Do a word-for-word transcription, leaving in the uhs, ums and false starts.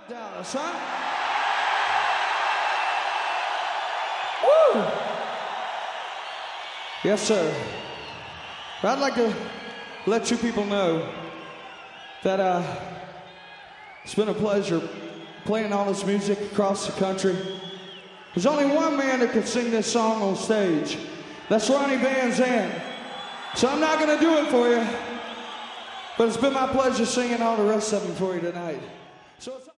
Dallas, huh? Woo! Yes, sir. I'd like to let you people know that uh, it's been a pleasure playing all this music across the country. There's only one man that can sing this song on stage. That's Ronnie Van Zant. So I'm not going to do it for you, but it's been my pleasure singing all the rest of them for you tonight. So it's